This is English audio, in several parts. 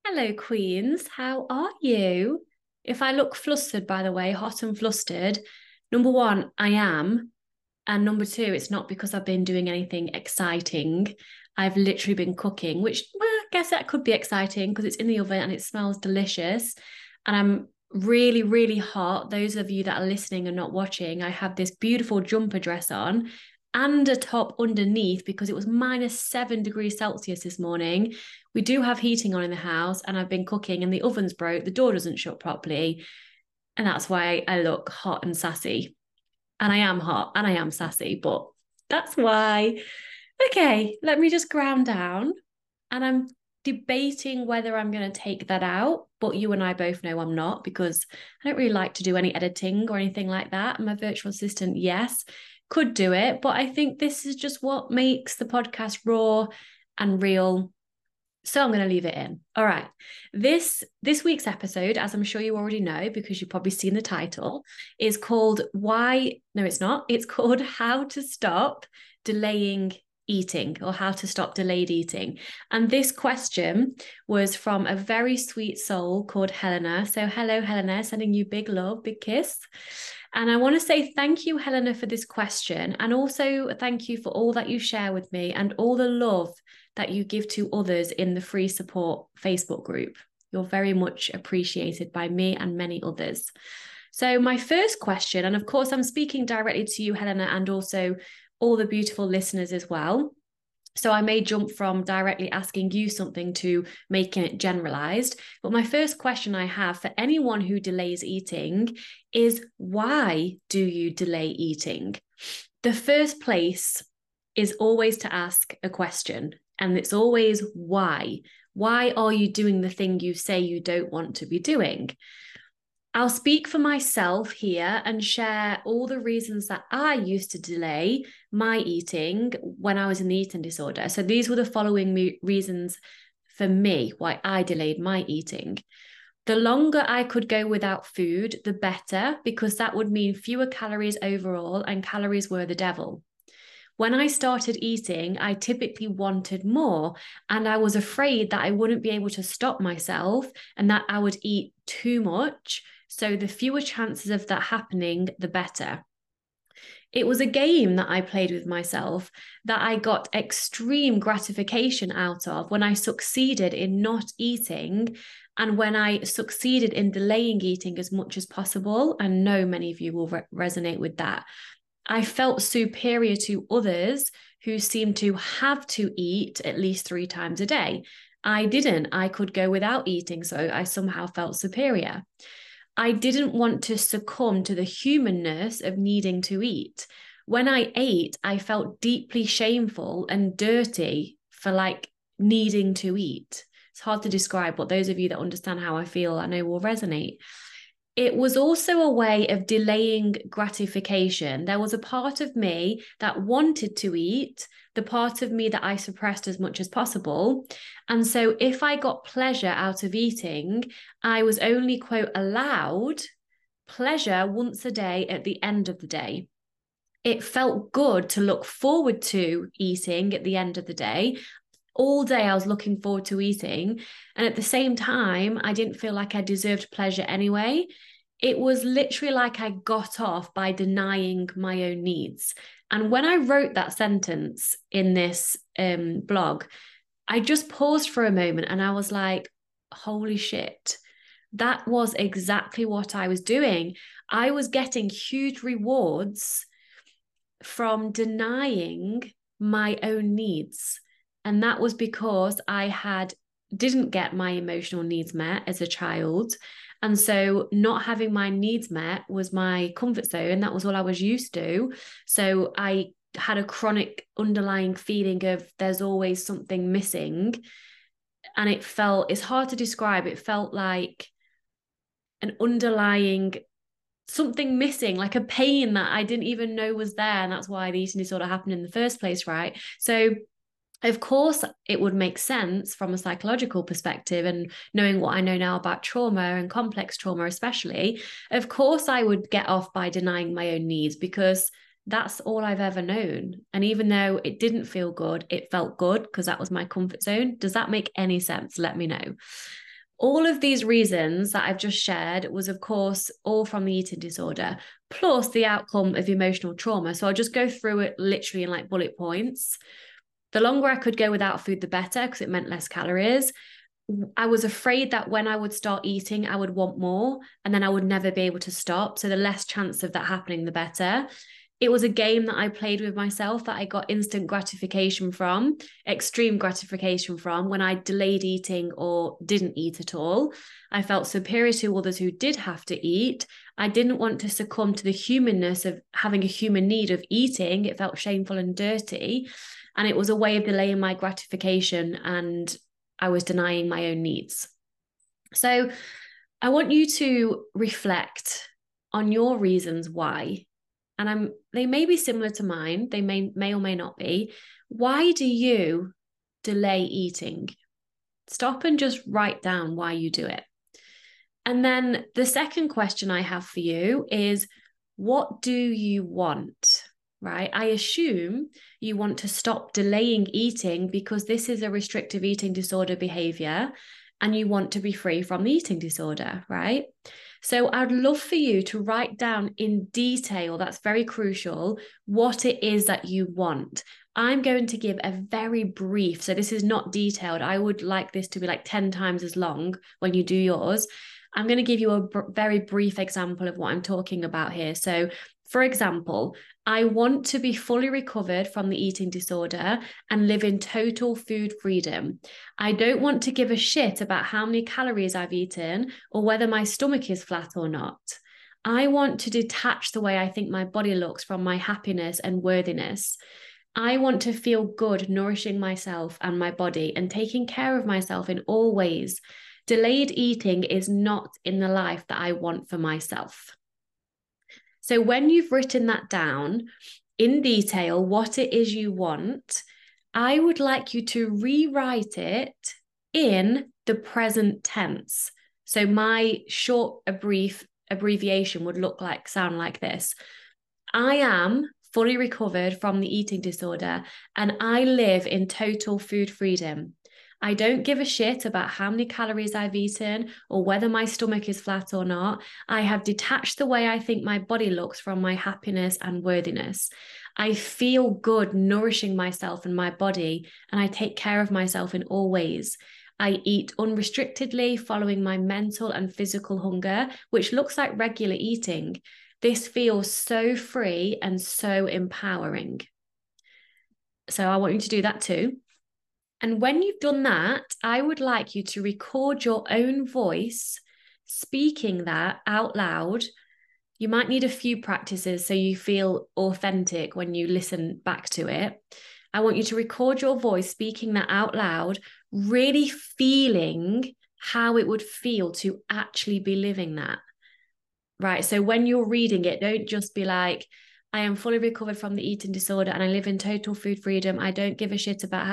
Hello, Queens. How are you? If I look flustered, by the way, hot and flustered, number one, I am. And number two, it's not because I've been doing anything exciting. I've literally been cooking, which, well, I guess that could be exciting because it's in the oven and it smells delicious. And I'm really, really hot. Those of you that are listening and not watching, I have this beautiful jumper dress on and a top underneath because it was -7 degrees Celsius this morning. We do have heating on in the house, and I've been cooking, and the oven's broke, the door doesn't shut properly, and that's why I look hot and sassy. And I am hot and I am sassy, but that's why. Okay, let me just ground down. And I'm debating whether I'm going to take that out, but you and I both know I'm not because I don't really like to do any editing or anything like that. My virtual assistant, yes, could do it, but I think this is just what makes the podcast raw and real. So I'm going to leave it in. All right. This week's episode, as I'm sure you already know because you've probably seen the title, is called Why? No, it's not. It's called How to Stop Delaying Eating, or How to Stop Delayed Eating. And this question was from a very sweet soul called Helena. So hello, Helena, sending you big love, big kiss. And I want to say thank you, Helena, for this question. And also thank you for all that you share with me and all the love that you give to others in the free support Facebook group. You're very much appreciated by me and many others. So my first question, and of course I'm speaking directly to you, Helena, and also all the beautiful listeners as well. So I may jump from directly asking you something to making it generalized. But my first question I have for anyone who delays eating is, why do you delay eating? The first place is always to ask a question, and it's always why. Why are you doing the thing you say you don't want to be doing? I'll speak for myself here and share all the reasons that I used to delay my eating when I was in the eating disorder. So these were the following reasons for me why I delayed my eating. The longer I could go without food, the better, because that would mean fewer calories overall, and calories were the devil. When I started eating, I typically wanted more, and I was afraid that I wouldn't be able to stop myself and that I would eat too much. So the fewer chances of that happening, the better. It was a game that I played with myself that I got extreme gratification out of when I succeeded in not eating and when I succeeded in delaying eating as much as possible. I know many of you will resonate with that. I felt superior to others who seemed to have to eat at least 3 times a day. I didn't. I could go without eating, so I somehow felt superior. I didn't want to succumb to the humanness of needing to eat. When I ate, I felt deeply shameful and dirty for needing to eat. It's hard to describe, but those of you that understand how I feel, I know will resonate. It was also a way of delaying gratification. There was a part of me that wanted to eat, the part of me that I suppressed as much as possible. And so if I got pleasure out of eating, I was only, quote, allowed pleasure once a day at the end of the day. It felt good to look forward to eating at the end of the day. All day I was looking forward to eating. And at the same time, I didn't feel like I deserved pleasure anyway. It was literally like I got off by denying my own needs. And when I wrote that sentence in this blog, I just paused for a moment and I was like, holy shit, that was exactly what I was doing. I was getting huge rewards from denying my own needs. And that was because I didn't get my emotional needs met as a child. And so not having my needs met was my comfort zone. That was all I was used to. So I had a chronic underlying feeling of there's always something missing. And it's hard to describe. It felt like an underlying something missing, like a pain that I didn't even know was there. And that's why the eating disorder happened in the first place, right? So of course, it would make sense from a psychological perspective and knowing what I know now about trauma and complex trauma, especially. Of course, I would get off by denying my own needs because that's all I've ever known. And even though it didn't feel good, it felt good because that was my comfort zone. Does that make any sense? Let me know. All of these reasons that I've just shared was, of course, all from the eating disorder, plus the outcome of emotional trauma. So I'll just go through it literally in like bullet points. The longer I could go without food, the better, because it meant less calories. I was afraid that when I would start eating, I would want more and then I would never be able to stop. So the less chance of that happening, the better. It was a game that I played with myself that I got instant gratification from, extreme gratification from when I delayed eating or didn't eat at all. I felt superior to others who did have to eat. I didn't want to succumb to the humanness of having a human need of eating. It felt shameful and dirty. And it was a way of delaying my gratification, and I was denying my own needs. So I want you to reflect on your reasons why. And they may be similar to mine. They may or may not be. Why do you delay eating? Stop and just write down why you do it. And then the second question I have for you is, what do you want? Right? I assume you want to stop delaying eating because this is a restrictive eating disorder behavior and you want to be free from the eating disorder, right? So I'd love for you to write down in detail, that's very crucial, what it is that you want. I'm going to give a very brief, so this is not detailed. I would like this to be like 10 times as long when you do yours. I'm going to give you a very brief example of what I'm talking about here. So for example, I want to be fully recovered from the eating disorder and live in total food freedom. I don't want to give a shit about how many calories I've eaten or whether my stomach is flat or not. I want to detach the way I think my body looks from my happiness and worthiness. I want to feel good nourishing myself and my body and taking care of myself in all ways. Delayed eating is not in the life that I want for myself. So when you've written that down in detail, what it is you want, I would like you to rewrite it in the present tense. So my short, brief abbreviation would sound like this. I am fully recovered from the eating disorder and I live in total food freedom. I don't give a shit about how many calories I've eaten or whether my stomach is flat or not. I have detached the way I think my body looks from my happiness and worthiness. I feel good nourishing myself and my body, and I take care of myself in all ways. I eat unrestrictedly, following my mental and physical hunger, which looks like regular eating. This feels so free and so empowering. So I want you to do that too. And when you've done that, I would like you to record your own voice speaking that out loud. You might need a few practices so you feel authentic when you listen back to it. I want you to record your voice speaking that out loud, really feeling how it would feel to actually be living that. Right? So when you're reading it, don't just be like, I am fully recovered from the eating disorder and I live in total food freedom. I don't give a shit about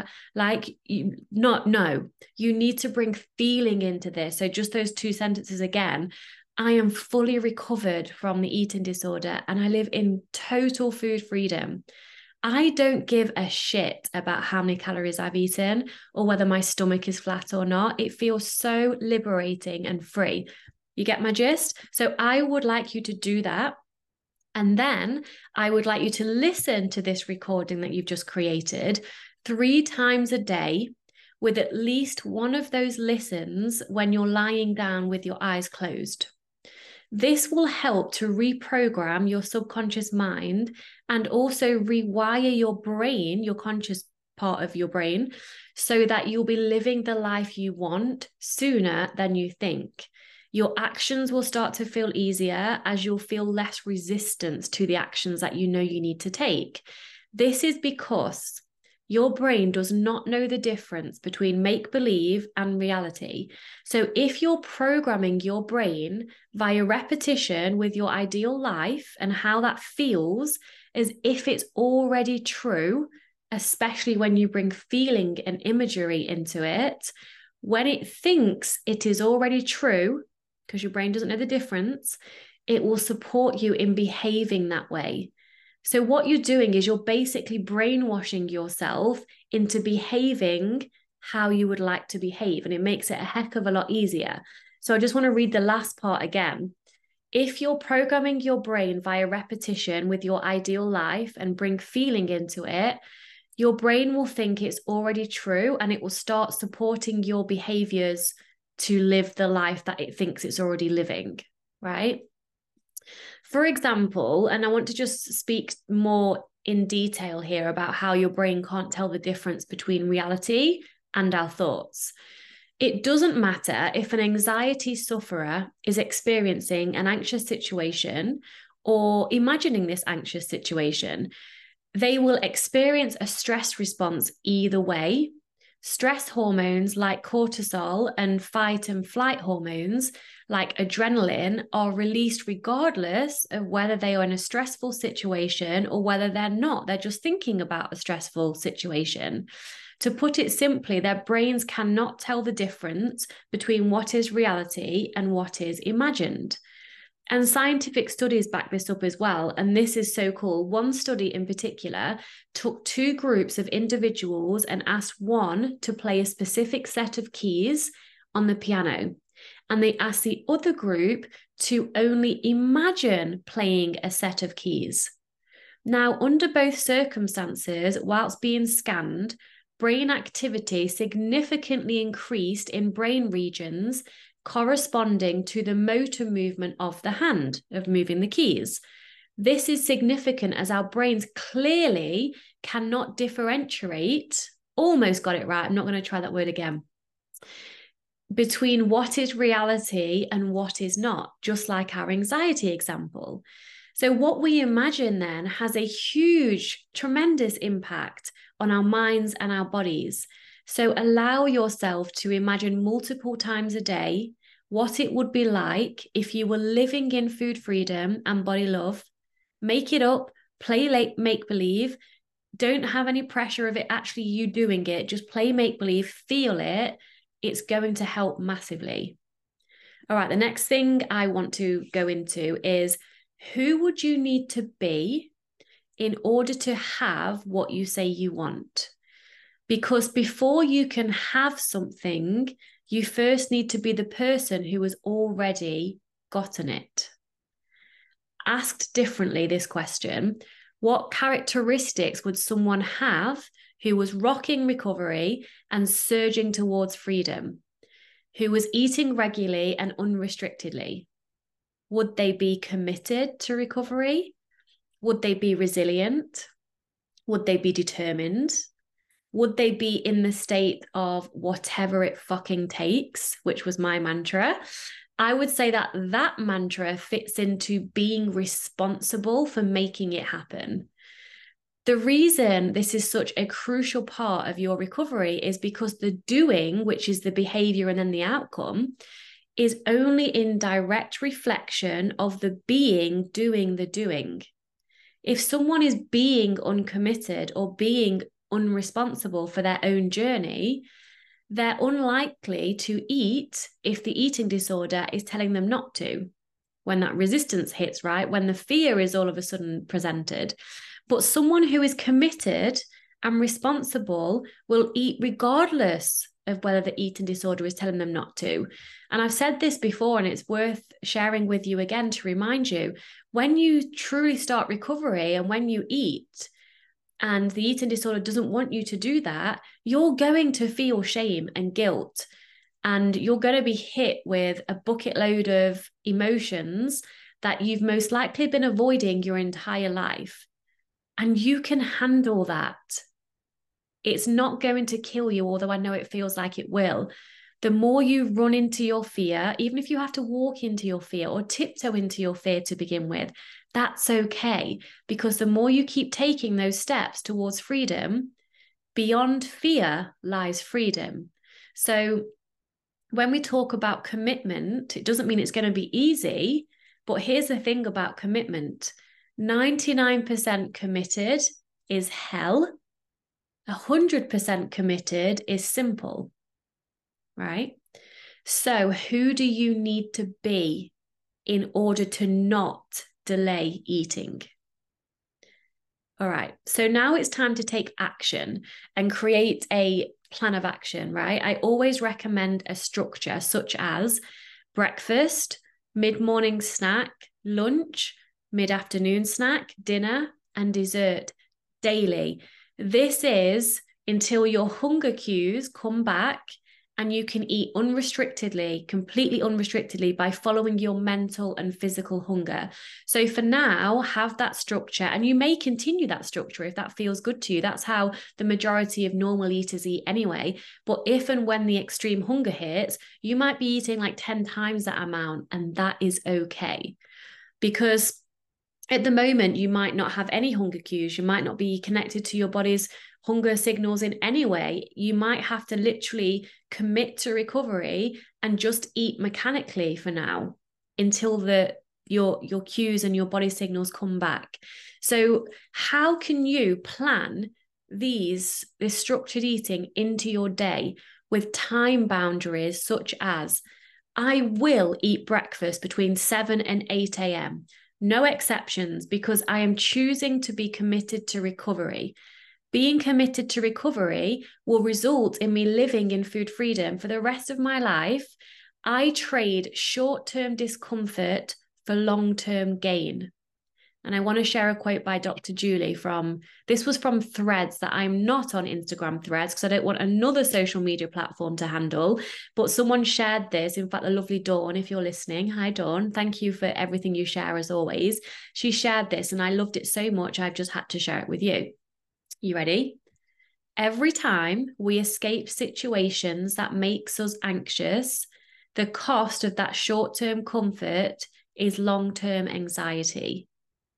no, you need to bring feeling into this. So just those two sentences again. I am fully recovered from the eating disorder and I live in total food freedom. I don't give a shit about how many calories I've eaten or whether my stomach is flat or not. It feels so liberating and free. You get my gist? So I would like you to do that. And then I would like you to listen to this recording that you've just created 3 times a day with at least one of those listens when you're lying down with your eyes closed. This will help to reprogram your subconscious mind and also rewire your brain, your conscious part of your brain, so that you'll be living the life you want sooner than you think. Your actions will start to feel easier as you'll feel less resistance to the actions that you know you need to take. This is because your brain does not know the difference between make-believe and reality. So if you're programming your brain via repetition with your ideal life and how that feels as if it's already true, especially when you bring feeling and imagery into it, when it thinks it is already true, because your brain doesn't know the difference, it will support you in behaving that way. So what you're doing is you're basically brainwashing yourself into behaving how you would like to behave. And it makes it a heck of a lot easier. So I just want to read the last part again. If you're programming your brain via repetition with your ideal life and bring feeling into it, your brain will think it's already true and it will start supporting your behaviors to live the life that it thinks it's already living, right? For example, and I want to just speak more in detail here about how your brain can't tell the difference between reality and our thoughts. It doesn't matter if an anxiety sufferer is experiencing an anxious situation or imagining this anxious situation. They will experience a stress response either way. Stress hormones like cortisol and fight and flight hormones like adrenaline are released regardless of whether they are in a stressful situation or whether they're not. They're just thinking about a stressful situation. To put it simply, their brains cannot tell the difference between what is reality and what is imagined. And scientific studies back this up as well. And this is so cool. One study in particular took two groups of individuals and asked one to play a specific set of keys on the piano. And they asked the other group to only imagine playing a set of keys. Now, under both circumstances, whilst being scanned, brain activity significantly increased in brain regions corresponding to the motor movement of the hand, of moving the keys. This is significant as our brains clearly cannot differentiate, almost got it right, I'm not going to try that word again, between what is reality and what is not, just like our anxiety example. So what we imagine then has a huge, tremendous impact on our minds and our bodies. So allow yourself to imagine multiple times a day what it would be like if you were living in food freedom and body love. Make it up, play make-believe. Don't have any pressure of it actually you doing it. Just play make-believe, feel it. It's going to help massively. All right, the next thing I want to go into is who would you need to be in order to have what you say you want? Because before you can have something, you first need to be the person who has already gotten it. Asked differently, this question, what characteristics would someone have who was rocking recovery and surging towards freedom, who was eating regularly and unrestrictedly? Would they be committed to recovery? Would they be resilient? Would they be determined? Would they be in the state of whatever it fucking takes, which was my mantra? I would say that that mantra fits into being responsible for making it happen. The reason this is such a crucial part of your recovery is because the doing, which is the behavior and then the outcome, is only in direct reflection of the being doing the doing. If someone is being uncommitted or being unresponsible for their own journey, they're unlikely to eat if the eating disorder is telling them not to. When that resistance hits, right? When the fear is all of a sudden presented. But someone who is committed and responsible will eat regardless of whether the eating disorder is telling them not to. And I've said this before, and it's worth sharing with you again to remind you, when you truly start recovery and when you eat, and the eating disorder doesn't want you to do that, you're going to feel shame and guilt. And you're going to be hit with a bucket load of emotions that you've most likely been avoiding your entire life. And you can handle that. It's not going to kill you, although I know it feels like it will. The more you run into your fear, even if you have to walk into your fear or tiptoe into your fear to begin with, that's okay. Because the more you keep taking those steps towards freedom, beyond fear lies freedom. So when we talk about commitment, it doesn't mean it's going to be easy, but here's the thing about commitment. 99% committed is hell. 100% committed is simple, right? So who do you need to be in order to not delay eating? All right, so now it's time to take action and create a plan of action, right? I always recommend a structure such as breakfast, mid-morning snack, lunch, mid-afternoon snack, dinner, and dessert daily. This is until your hunger cues come back and you can eat unrestrictedly, completely unrestrictedly by following your mental and physical hunger. So for now, have that structure, and you may continue that structure if that feels good to you. That's how the majority of normal eaters eat anyway. But if and when the extreme hunger hits, you might be eating like 10 times that amount, and that is okay. Because at the moment, you might not have any hunger cues. You might not be connected to your body's hunger signals in any way. You might have to literally commit to recovery and just eat mechanically for now until your cues and your body signals come back. So how can you plan this structured eating into your day with time boundaries such as I will eat breakfast between 7 and 8 a.m. No exceptions, because I am choosing to be committed to recovery. Being committed to recovery will result in me living in food freedom for the rest of my life. I trade short-term discomfort for long-term gain. And I want to share a quote by Dr. Julie this was from Threads, that I'm not on Instagram Threads because I don't want another social media platform to handle. But someone shared this. In fact, the lovely Dawn, if you're listening, hi Dawn, thank you for everything you share as always. She shared this and I loved it so much, I've just had to share it with you. You ready? Every time we escape situations that makes us anxious, the cost of that short-term comfort is long-term anxiety.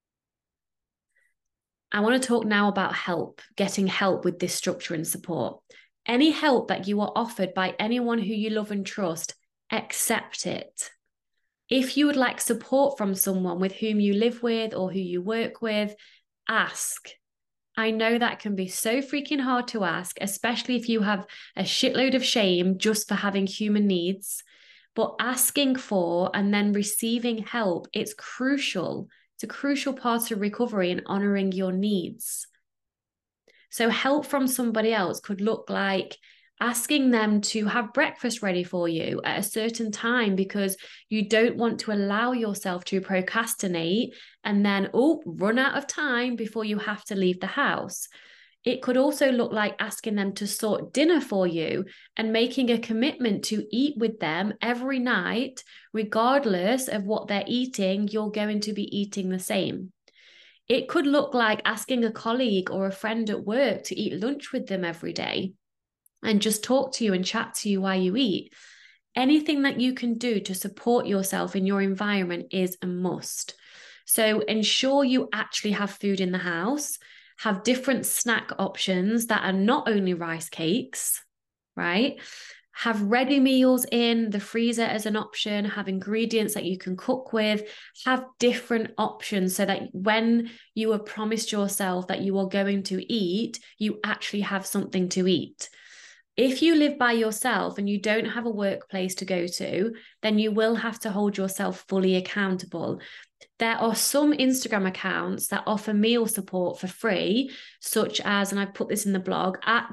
I want to talk now about help, getting help with this structure and support. Any help that you are offered by anyone who you love and trust, accept it. If you would like support from someone with whom you live with or who you work with, ask. I know that can be so freaking hard to ask, especially if you have a shitload of shame just for having human needs. But asking for and then receiving help, it's crucial. It's a crucial part of recovery and honoring your needs. So help from somebody else could look like asking them to have breakfast ready for you at a certain time because you don't want to allow yourself to procrastinate and then, run out of time before you have to leave the house. It could also look like asking them to sort dinner for you and making a commitment to eat with them every night, regardless of what they're eating, you're going to be eating the same. It could look like asking a colleague or a friend at work to eat lunch with them every day and just talk to you and chat to you while you eat. Anything that you can do to support yourself in your environment is a must. So ensure you actually have food in the house. Have different snack options that are not only rice cakes, right? Have ready meals in the freezer as an option, have ingredients that you can cook with, have different options so that when you have promised yourself that you are going to eat, you actually have something to eat. If you live by yourself and you don't have a workplace to go to, then you will have to hold yourself fully accountable. There are some Instagram accounts that offer meal support for free, such as, and I put this in the blog, at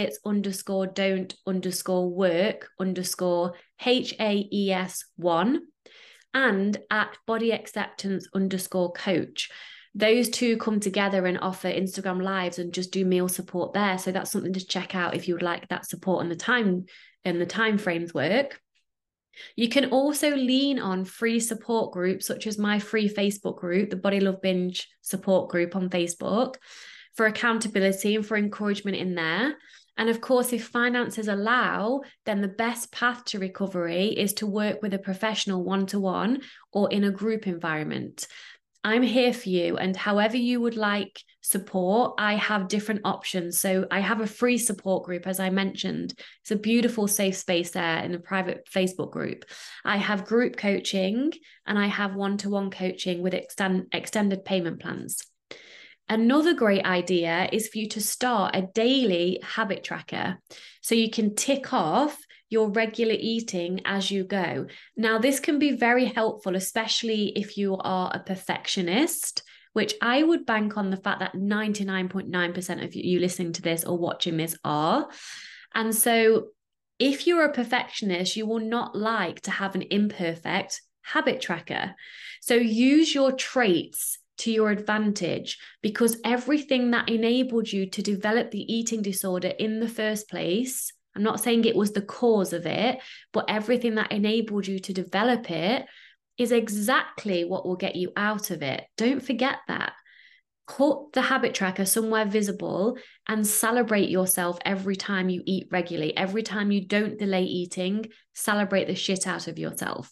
diets_don't_work_HAES1 and at bodyacceptance_coach. Those two come together and offer Instagram lives and just do meal support there. So that's something to check out if you would like that support and the time frames work. You can also lean on free support groups, such as my free Facebook group, the Body Love Binge support group on Facebook, for accountability and for encouragement in there. And of course, if finances allow, then the best path to recovery is to work with a professional one-to-one or in a group environment. I'm here for you, and however you would like support, I have different options. So I have a free support group, as I mentioned. It's a beautiful safe space there in a private Facebook group. I have group coaching and I have one-to-one coaching with extended payment plans. Another great idea is for you to start a daily habit tracker so you can tick off your regular eating as you go. Now, this can be very helpful, especially if you are a perfectionist, which I would bank on the fact that 99.9% of you listening to this or watching this are. And so if you're a perfectionist, you will not like to have an imperfect habit tracker. So use your traits to your advantage, because everything that enabled you to develop the eating disorder in the first place, I'm not saying it was the cause of it, but everything that enabled you to develop it is exactly what will get you out of it. Don't forget that. Put the habit tracker somewhere visible and celebrate yourself every time you eat regularly. Every time you don't delay eating, celebrate the shit out of yourself.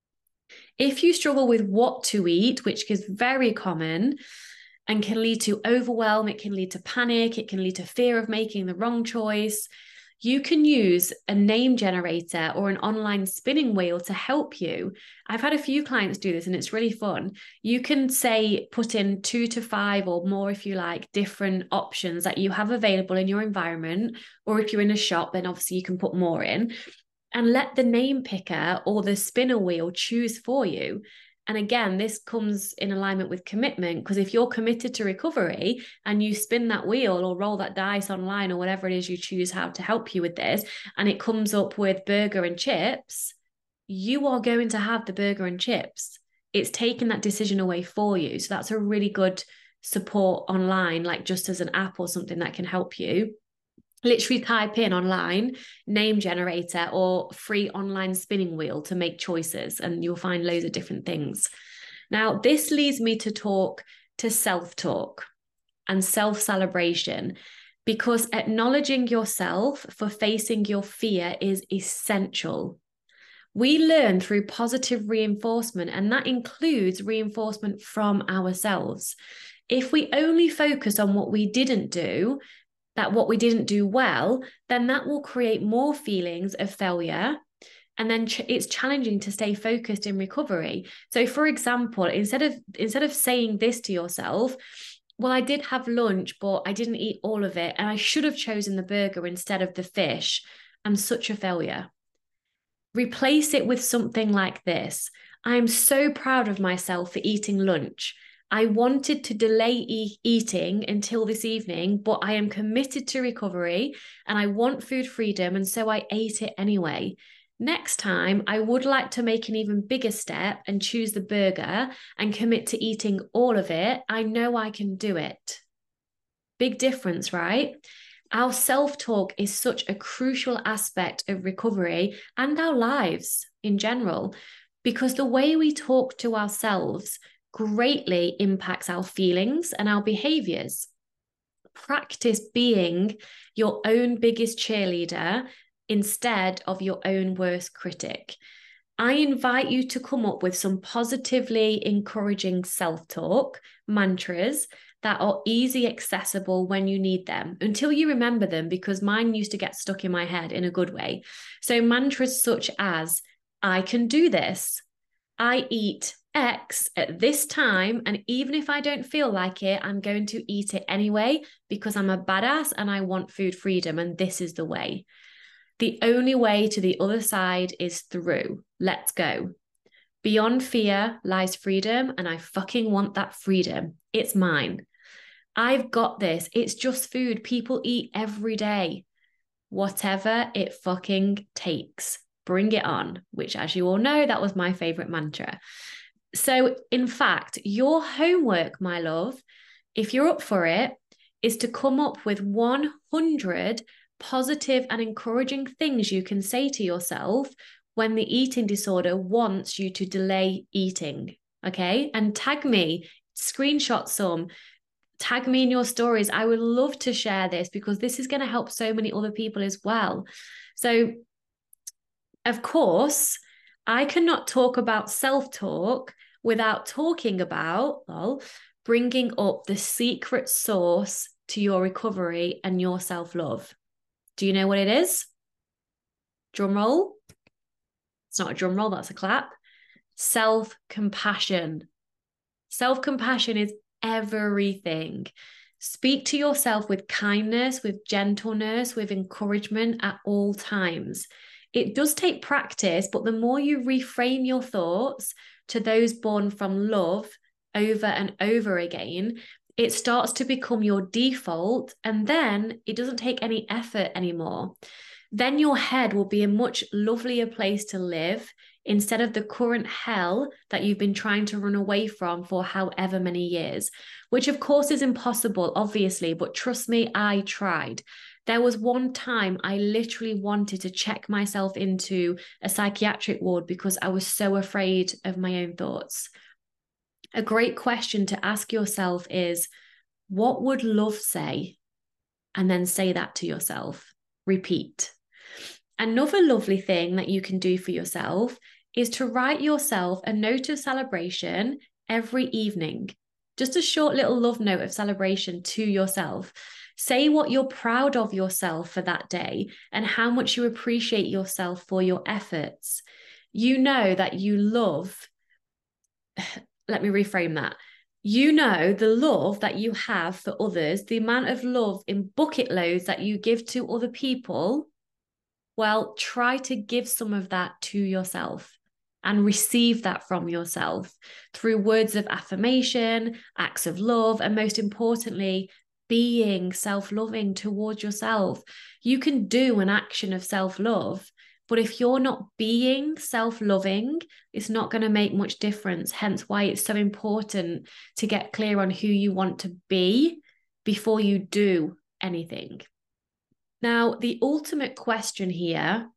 If you struggle with what to eat, which is very common and can lead to overwhelm, it can lead to panic, it can lead to fear of making the wrong choice, you can use a name generator or an online spinning wheel to help you. I've had a few clients do this and it's really fun. You can say, put in 2 to 5 or more, if you like, different options that you have available in your environment. Or if you're in a shop, then obviously you can put more in, and let the name picker or the spinner wheel choose for you. And again, this comes in alignment with commitment, because if you're committed to recovery and you spin that wheel or roll that dice online or whatever it is you choose how to help you with this, and it comes up with burger and chips, you are going to have the burger and chips. It's taking that decision away for you. So that's a really good support online, like just as an app or something that can help you. Literally type in online name generator or free online spinning wheel to make choices, and you'll find loads of different things. Now, this leads me to talk to self-talk and self-celebration, because acknowledging yourself for facing your fear is essential. We learn through positive reinforcement, and that includes reinforcement from ourselves. If we only focus on what we didn't do, what we didn't do well, then that will create more feelings of failure. And then it's challenging to stay focused in recovery. So for example, instead of saying this to yourself, well, I did have lunch, but I didn't eat all of it, and I should have chosen the burger instead of the fish. I'm such a failure. Replace it with something like this. I'm so proud of myself for eating lunch. I wanted to delay eating until this evening, but I am committed to recovery and I want food freedom, and so I ate it anyway. Next time, I would like to make an even bigger step and choose the burger and commit to eating all of it. I know I can do it. Big difference, right? Our self-talk is such a crucial aspect of recovery and our lives in general, because the way we talk to ourselves greatly impacts our feelings and our behaviors. Practice being your own biggest cheerleader instead of your own worst critic. I invite you to come up with some positively encouraging self-talk mantras that are easy accessible when you need them, until you remember them, because mine used to get stuck in my head in a good way. So mantras such as, I can do this. I eat X at this time, and even if I don't feel like it, I'm going to eat it anyway because I'm a badass and I want food freedom, and this is the way. The only way to the other side is through. Let's go. Beyond fear lies freedom, and I fucking want that freedom. It's mine. I've got this. It's just food people eat every day. Whatever it fucking takes. Bring it on, which, as you all know, that was my favorite mantra. So, in fact, your homework, my love, if you're up for it, is to come up with 100 positive and encouraging things you can say to yourself when the eating disorder wants you to delay eating. Okay. And tag me, screenshot some, tag me in your stories. I would love to share this, because this is going to help so many other people as well. So, of course, I cannot talk about self-talk without talking about, well, bringing up the secret sauce to your recovery and your self-love. Do you know what it is? Drum roll. It's not a drum roll, that's a clap. Self-compassion. Self-compassion is everything. Speak to yourself with kindness, with gentleness, with encouragement at all times. It does take practice, but the more you reframe your thoughts to those born from love over and over again, it starts to become your default, and then it doesn't take any effort anymore. Then your head will be a much lovelier place to live instead of the current hell that you've been trying to run away from for however many years, which of course is impossible, obviously, but trust me, I tried. There was one time I literally wanted to check myself into a psychiatric ward because I was so afraid of my own thoughts. A great question to ask yourself is, what would love say? And then say that to yourself. Repeat. Another lovely thing that you can do for yourself is to write yourself a note of celebration every evening. Just a short little love note of celebration to yourself. Say what you're proud of yourself for that day and how much you appreciate yourself for your efforts. You know that you love, let me reframe that. You know the love that you have for others, the amount of love in bucket loads that you give to other people. Well, try to give some of that to yourself and receive that from yourself through words of affirmation, acts of love, and most importantly, being self-loving towards yourself. You can do an action of self-love, but if you're not being self-loving, it's not going to make much difference. Hence why it's so important to get clear on who you want to be before you do anything. Now, the ultimate question here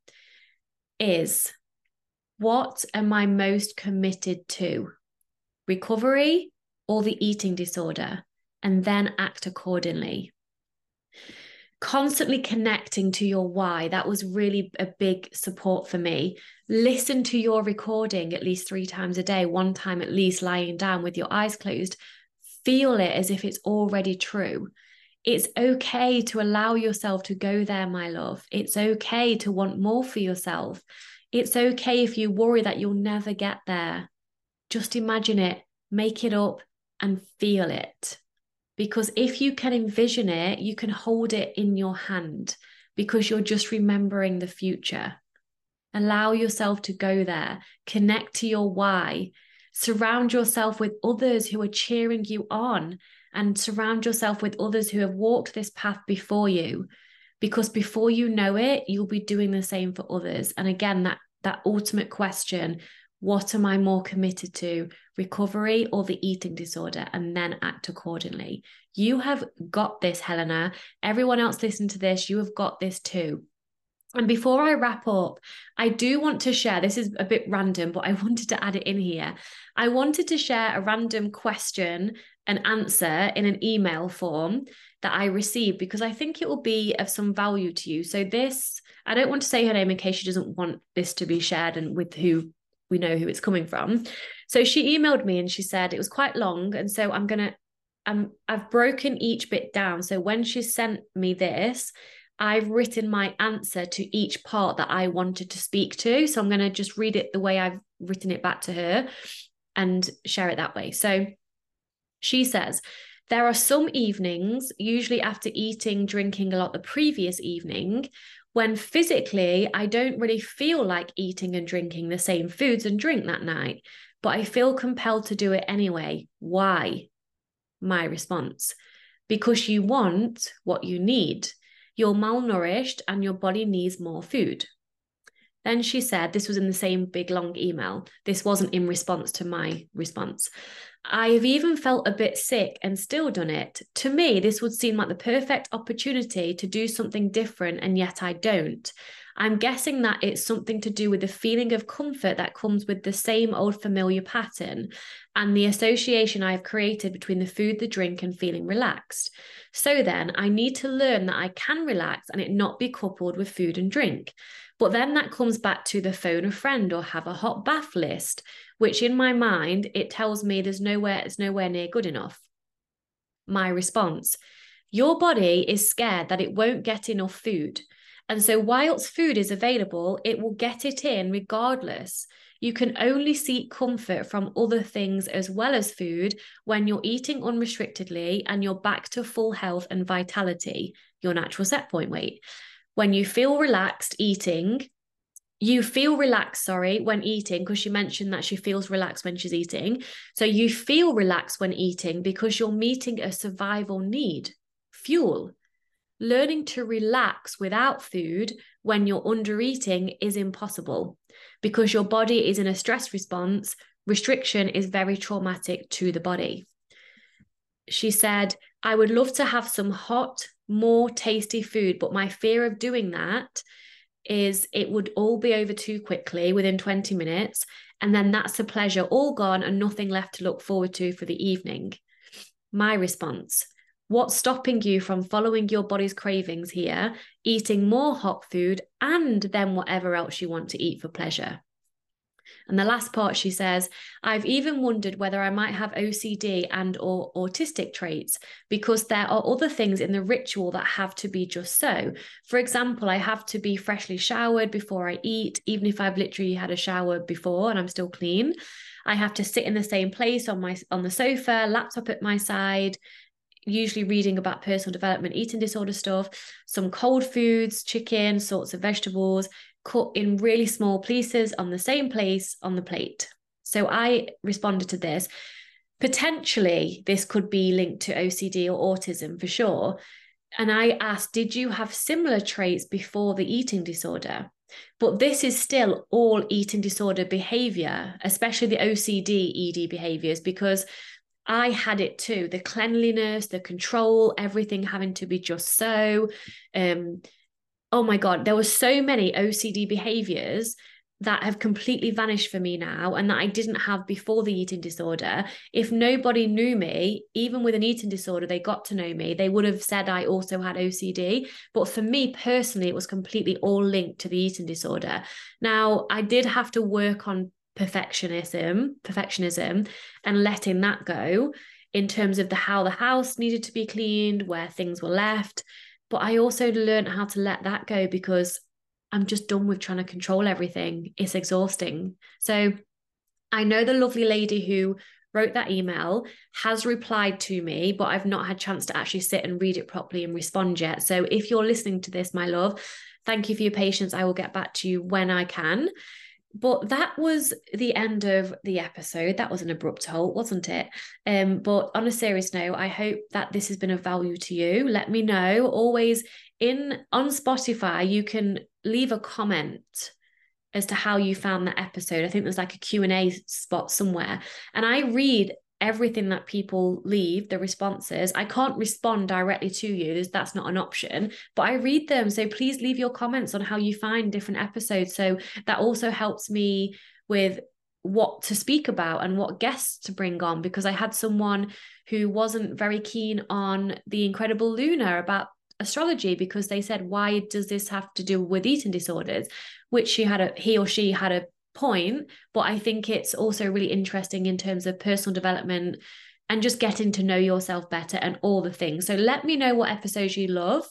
is, what am I most committed to? Recovery or the eating disorder? And then act accordingly. Constantly connecting to your why, that was really a big support for me. Listen to your recording at least 3 times a day, one time at least lying down with your eyes closed. Feel it as if it's already true. It's okay to allow yourself to go there, my love. It's okay to want more for yourself. It's okay if you worry that you'll never get there. Just imagine it, make it up, and feel it. Because if you can envision it, you can hold it in your hand because you're just remembering the future. Allow yourself to go there. Connect to your why. Surround yourself with others who are cheering you on, and surround yourself with others who have walked this path before you. Because before you know it, you'll be doing the same for others. And again, that ultimate question, what am I more committed to, recovery or the eating disorder? And then act accordingly. You have got this, Helena. Everyone else listening to this, you have got this too. And before I wrap up, I do want to share, this is a bit random, but I wanted to add it in here. I wanted to share a random question and answer in an email form that I received because I think it will be of some value to you. So this, I don't want to say her name in case she doesn't want this to be shared and with who we know who it's coming from. So she emailed me and she said it was quite long. And so I've broken each bit down. So when she sent me this, I've written my answer to each part that I wanted to speak to. So I'm going to just read it the way I've written it back to her and share it that way. So she says, there are some evenings, usually after eating, drinking a lot the previous evening, when physically I don't really feel like eating and drinking the same foods and drink that night, but I feel compelled to do it anyway. Why? My response, because you want what you need. You're malnourished and your body needs more food. Then she said, this was in the same big long email. This wasn't in response to my response. I have even felt a bit sick and still done it. To me, this would seem like the perfect opportunity to do something different, and yet I don't. I'm guessing that it's something to do with the feeling of comfort that comes with the same old familiar pattern and the association I have created between the food, the drink, and feeling relaxed. So then I need to learn that I can relax and it not be coupled with food and drink. But then that comes back to the phone a friend or have a hot bath list, which in my mind, it tells me it's nowhere near good enough. My response, your body is scared that it won't get enough food. And so whilst food is available, it will get it in regardless. You can only seek comfort from other things as well as food when you're eating unrestrictedly and you're back to full health and vitality, your natural set point weight. When you feel relaxed eating, you feel relaxed, when eating, because she mentioned that she feels relaxed when she's eating. So you feel relaxed when eating because you're meeting a survival need, fuel. Learning to relax without food when you're under eating is impossible because your body is in a stress response. Restriction is very traumatic to the body. She said, I would love to have some hot, more tasty food, but my fear of doing that is it would all be over too quickly within 20 minutes. And then that's the pleasure all gone and nothing left to look forward to for the evening. My response, what's stopping you from following your body's cravings here, eating more hot food and then whatever else you want to eat for pleasure? And the last part, she says, I've even wondered whether I might have OCD and or autistic traits because there are other things in the ritual that have to be just so. For example, I have to be freshly showered before I eat, even if I've literally had a shower before and I'm still clean. I have to sit in the same place on the sofa, laptop at my side, usually reading about personal development, eating disorder stuff, some cold foods, chicken, sorts of vegetables, cut in really small pieces on the same place on the plate. So I responded to this. Potentially, this could be linked to OCD or autism for sure. And I asked, did you have similar traits before the eating disorder? But this is still all eating disorder behavior, especially the OCD ED behaviors, because I had it too. The cleanliness, the control, everything having to be just so. Oh my God, there were so many OCD behaviors that have completely vanished for me now and that I didn't have before the eating disorder. If nobody knew me, even with an eating disorder, they got to know me, they would have said I also had OCD. But for me personally, it was completely all linked to the eating disorder. Now, I did have to work on perfectionism and letting that go in terms of how the house needed to be cleaned, where things were left. But I also learned how to let that go because I'm just done with trying to control everything. It's exhausting. So I know the lovely lady who wrote that email has replied to me, but I've not had a chance to actually sit and read it properly and respond yet. So if you're listening to this, my love, thank you for your patience. I will get back to you when I can. But that was the end of the episode. That was an abrupt halt, wasn't it? But on a serious note, I hope that this has been of value to you. Let me know. Always on Spotify, you can leave a comment as to how you found that episode. I think there's like a Q&A spot somewhere. And I read everything that people leave, the responses. I can't respond directly to you. That's not an option, but I read them. So please leave your comments on how you find different episodes. So that also helps me with what to speak about and what guests to bring on, because I had someone who wasn't very keen on the Incredible Luna about astrology because they said, why does this have to do with eating disorders? Which he or she had a point, but I think it's also really interesting in terms of personal development and just getting to know yourself better and all the things. So let me know what episodes you love.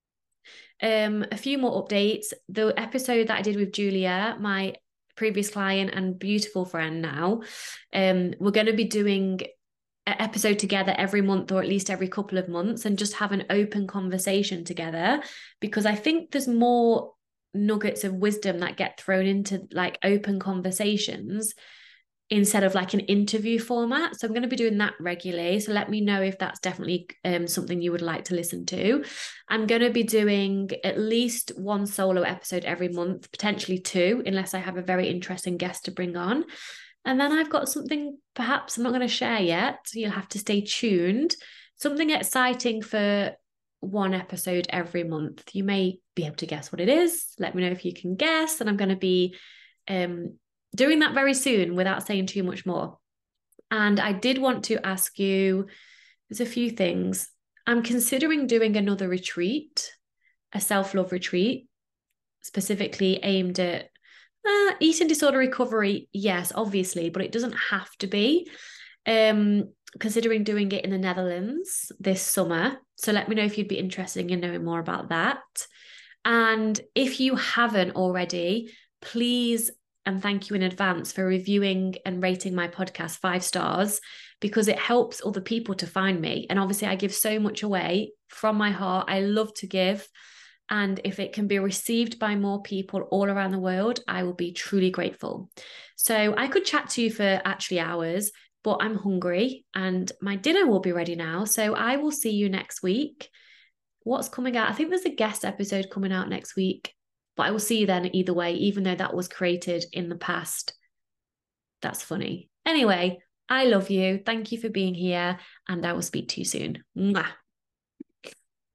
A few more updates. The episode that I did with Julia, my previous client and beautiful friend now, we're going to be doing an episode together every month or at least every couple of months and just have an open conversation together, because I think there's more nuggets of wisdom that get thrown into like open conversations instead of like an interview format. So I'm going to be doing that regularly. So let me know if that's definitely something you would like to listen to. I'm going to be doing at least one solo episode every month, potentially two, unless I have a very interesting guest to bring on. And then I've got something perhaps I'm not going to share yet. So you'll have to stay tuned. Something exciting for one episode every month. You may be able to guess what it is. Let me know if you can guess. And I'm going to be doing that very soon without saying too much more. And I did want to ask you, there's a few things. I'm considering doing another retreat, a self-love retreat, specifically aimed at eating disorder recovery. Yes, obviously, but it doesn't have to be. Considering doing it in the Netherlands this summer. So let me know if you'd be interested in knowing more about that. And if you haven't already, please, and thank you in advance for reviewing and rating my podcast 5 stars, because it helps other people to find me. And obviously I give so much away from my heart. I love to give. And if it can be received by more people all around the world, I will be truly grateful. So I could chat to you for actually hours, but I'm hungry and my dinner will be ready now. So I will see you next week. What's coming out? I think there's a guest episode coming out next week, but I will see you then either way, even though that was created in the past. That's funny. Anyway, I love you. Thank you for being here, and I will speak to you soon. Mwah.